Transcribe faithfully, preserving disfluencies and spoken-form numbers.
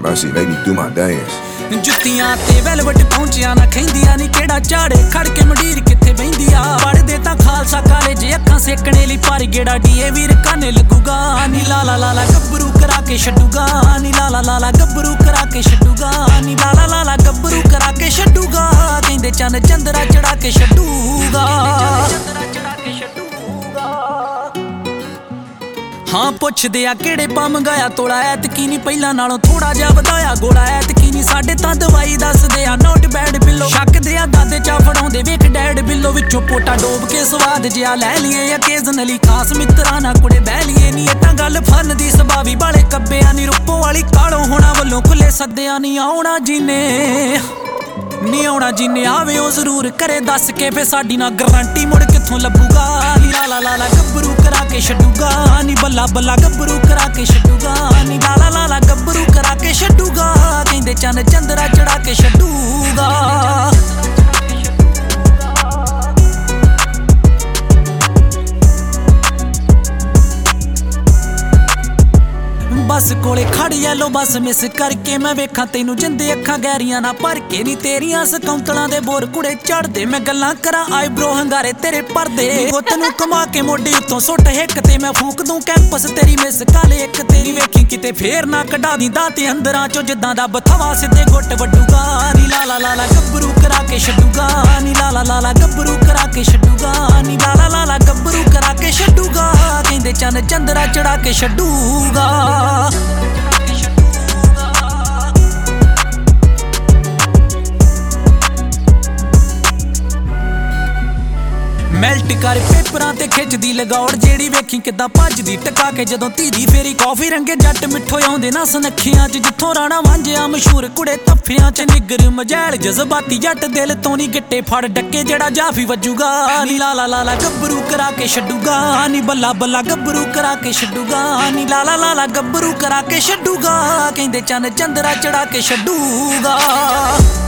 mercy, make me do my dance. जुत्तियां ते velvet पहुंचिया ना खैंदिया नी केड़ा झाड़े खड़ के मंडीर किथे बहिंदी आ पढ़दे तां खालसा कालेज अखां सेकने ली पर गेड़ा डीए वीर काने लगूगा नी लाला लाला गब्बरू करा के छड्डूगा नी लाला लाला गब्बरू करा के छड्डूगा नी लाला लाला गब्बरू करा के छड्डूगा कहंदे चन चंदरा चढ़ा के छड्डूगा हाँ पुछदे आ केड़े पा मंगाया तोड़ा ऐतकी नी पहिलां नालों थोड़ा जिहा वधाया गोला ऐतकी नी साडे तां दवाई दसदे आ नोट बैड बिल्लो शकदे आ दादे चा फड़ाउंदे वेख डैड बिल्लो विचों पोटा डोब के स्वाद जिहा लै लीए ओकेजनली खास मित्तरां नाल कुड़े बह लीए नी एतां गल फन दी सभावी बाले कब्बेआ नी रुप्पो वाली कालों होना वल्लों खुले सद्देआ नी आउणा जीने नी आउणा जीने आवे ओ जरूर करे दस के फे साडी ना गारंटी मुड़ कित्थों लब्बूगा नी लाला लाला गब्बरू करा के छड्डूगा नी बल्ला बल्ला गब्बरू करा के छड्डूगा नी लाला लाला गब्बरू करा के छड्डूगा कहंदे चन चंदरा चढ़ा के छड्डूगा बस कोले खड़ येलो बस मिस करके मैं वेखां तैनू जिंदे अखां गहरियां ना भर के नी तेरियां सकौंतलां दे बोर कुड़े चढ़दे मैं गल्लां करां आईब्रो हंगारे तेरे भरदे गुੱਤ ਨੂੰ घुमा के मोढे उत्तों सुੱਟ हिक ते मैं फूक दूं कैंपस तेरी मिस काले एक तेरी वेखी किते फेर ना कढा दी दाते अंदरां चो जिद्दां दा बथवा सिद्धे गुੱਟ वड्डूगा नी लाला लाला गब्बरू करा के छड्डूगा नी लाला लाला गब्बरू करा के छड्डूगा नी लाला लाला गब्बरू करा के छड्डूगा कहंदे चन चंदरा चढ़ा के छड्डूगा मैल्ट कर पेपरां ते खिचदी लगौड़ जेड़ी वेखी किद्दां भजदी टका के जदों धीदी फेरी कॉफी रंगे जट मिठो आउंदे ना सनखियां च जिथों राणा वांझिया मशहूर कुड़े तफ्फियां च निगर मजैल जज्बाती जट दिल तो नी गिट्टे फड़ डक्के जेड़ा जाफी वजूगा नी लाला लाला गब्बरू करा के छड्डूगा नी बल्ला बल्ला गब्बरू करा के छड्डूगा नी लाला लाला गब्बरू करा के छड्डूगा कहंदे चन चंदरा चढ़ा के छड्डूगा।